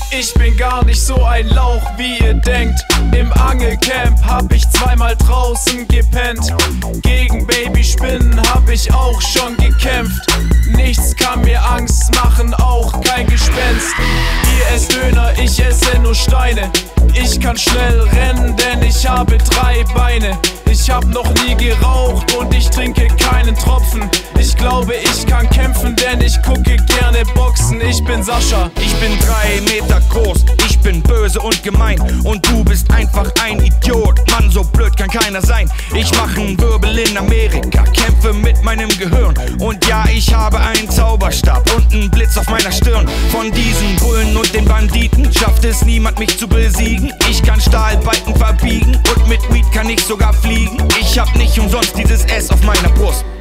Ich bin gar nicht so ein Lauch, wie ihr denkt. Im Angelcamp hab ich zweimal draußen gepennt. Gegen Babyspinnen hab ich auch schon gekämpft. Nichts kann mir Angst machen, auch kein Gespenst. Ihr esst Döner, ich esse nur Steine. Ich kann schnell rennen, denn ich habe 3 Beine. Ich hab noch nie geraucht und ich trinke keinen Tropfen. Ich glaube, ich kann kämpfen, denn ich gucke gerne Boxen. Ich bin Sascha. Ich bin 3 Meter groß, ich bin böse und gemein. Und du bist einfach ein Idiot, Mann, so blöd kann keiner sein. Ich mache einen Wirbel in Amerika, kämpfe mit meinem Gehirn. Und ja, ich habe einen Zauberstab und einen Blitz auf meiner Stirn. Von diesen Bullen und den Banditen schafft es niemand, mich zu besiegen. Ich kann Stahlbalken verbiegen und mit Weed kann ich sogar fliegen. Ich hab nicht umsonst dieses S auf meiner Brust.